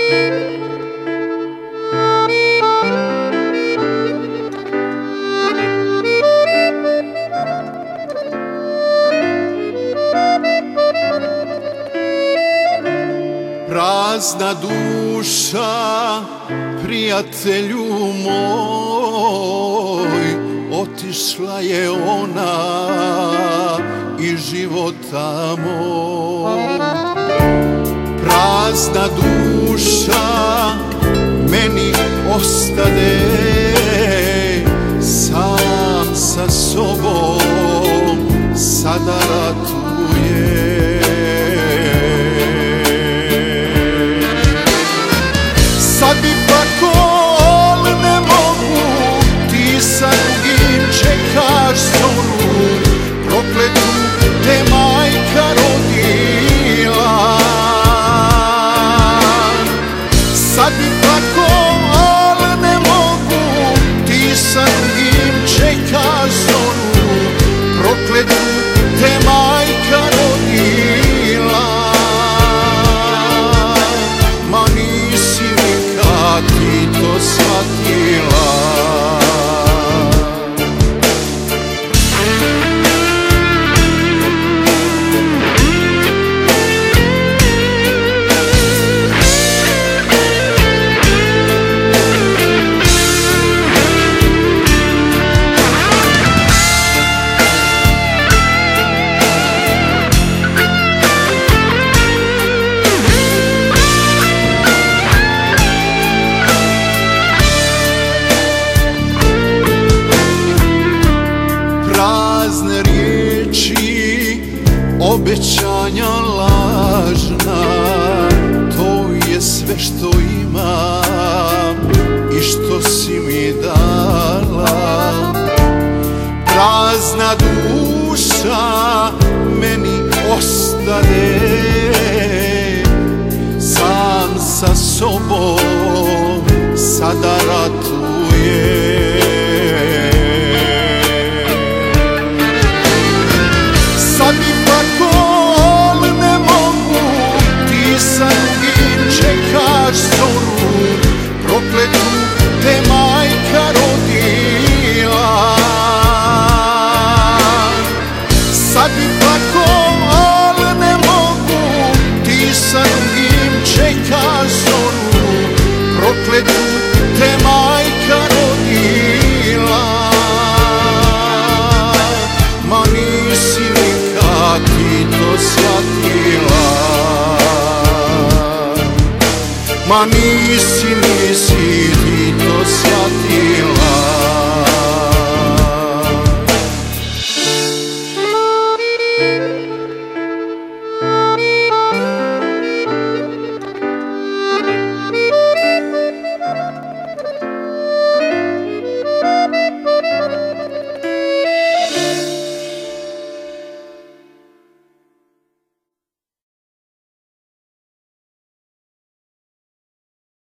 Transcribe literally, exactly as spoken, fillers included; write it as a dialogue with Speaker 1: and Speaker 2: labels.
Speaker 1: Prazna duša, prijatelju moj, otišla je ona iz života moj. Prazna duša meni ostade, sam sa sobom sada ratuje. Sad bi plako, ali ne mogu, ti sa drugim čekaš zoru, prokletu te majka rodila. Sad bi plako, ali ne mogu, ti sa drugim čekaš zoru, prokletu te majka rodila. Ma nisi nikad ti to shvatila. Prazne riječi, obećanja lažna, to je sve što imam i što si mi dala. Prazna duša meni ostade, sam sa sobom sada ratuje. Sad mi plako, ali ne mogu, ti sa drugim čekaš zoru, prokletu te majka rodila. Sad mi plako, ali ne mogu, ti sa drugim čekaš zoru, prokletu te majka rodila. Ma nisi nikad ti to shvatila. Ma nisi, nisi ti to shvatila.